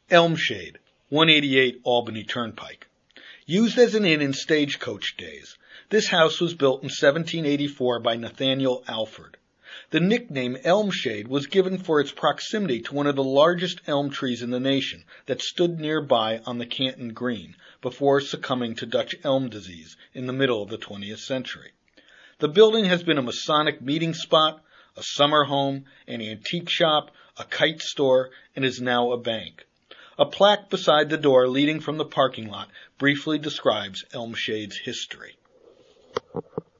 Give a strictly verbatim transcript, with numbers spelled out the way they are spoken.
Elmshade, one eighty-eight Albany Turnpike. Used as an inn in stagecoach days, this house was built in seventeen eighty-four by Nathaniel Alford. The nickname Elmshade was given for its proximity to one of the largest elm trees in the nation that stood nearby on the Canton Green before succumbing to Dutch elm disease in the middle of the twentieth century. The building has been a Masonic meeting spot, a summer home, an antique shop, a kite store, and is now a bank. A plaque beside the door leading from the parking lot briefly describes Elmshade's history.